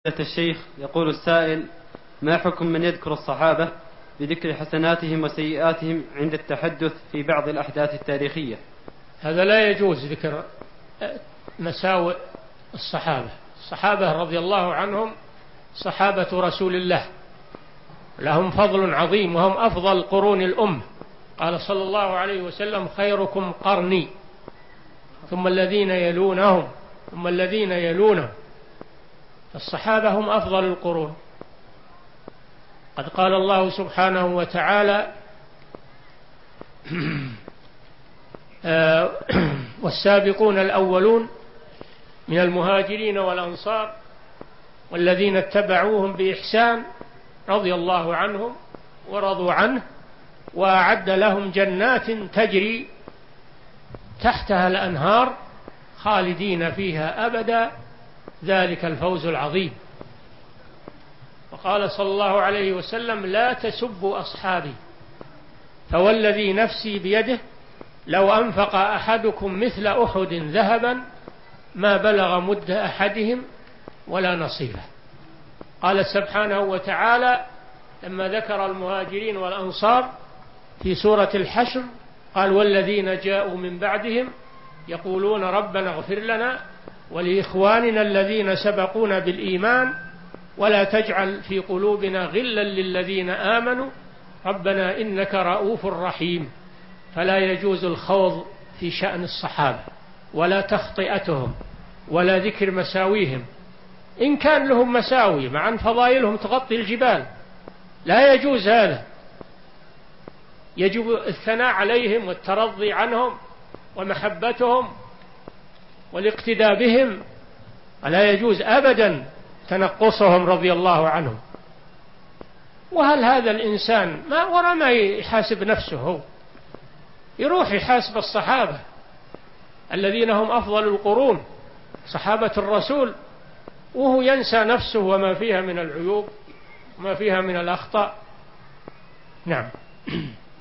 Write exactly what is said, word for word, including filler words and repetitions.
الشيخ يقول السائل: ما حكم من يذكر الصحابة بذكر حسناتهم وسيئاتهم عند التحدث في بعض الأحداث التاريخية؟ هذا لا يجوز ذكر مساوئ الصحابة. الصحابة رضي الله عنهم صحابة رسول الله، لهم فضل عظيم وهم أفضل قرون الأمة. قال صلى الله عليه وسلم: خيركم قرني ثم الذين يلونهم ثم الذين يلونهم. الصحابة هم أفضل القرون. قد قال الله سبحانه وتعالى: والسابقون الأولون من المهاجرين والأنصار والذين اتبعوهم بإحسان رضي الله عنهم ورضوا عنه وأعد لهم جنات تجري تحتها الأنهار خالدين فيها أبدا ذلك الفوز العظيم. وقال صلى الله عليه وسلم: لا تسبوا أصحابي فوالذي نفسي بيده لو أنفق أحدكم مثل أحد ذهبا ما بلغ مد أحدهم ولا نصيفه. قال سبحانه وتعالى لما ذكر المهاجرين والأنصار في سورة الحشر قال: والذين جاءوا من بعدهم يقولون ربنا اغفر لنا ولإخواننا الذين سبقونا بالإيمان ولا تجعل في قلوبنا غلا للذين آمنوا ربنا إنك رؤوف رحيم. فلا يجوز الخوض في شأن الصحابة ولا تخطئتهم ولا ذكر مساويهم، إن كان لهم مساوي مع أن فضائلهم تغطي الجبال، لا يجوز هذا. يجب الثناء عليهم والترضي عنهم ومحبتهم والاقتداء بهم، ولا يجوز أبدا تنقصهم رضي الله عنهم. وهل هذا الإنسان ما ورا ما يحاسب نفسه، هو يروح يحاسب الصحابة الذين هم أفضل القرون صحابة الرسول، وهو ينسى نفسه وما فيها من العيوب وما فيها من الأخطاء؟ نعم.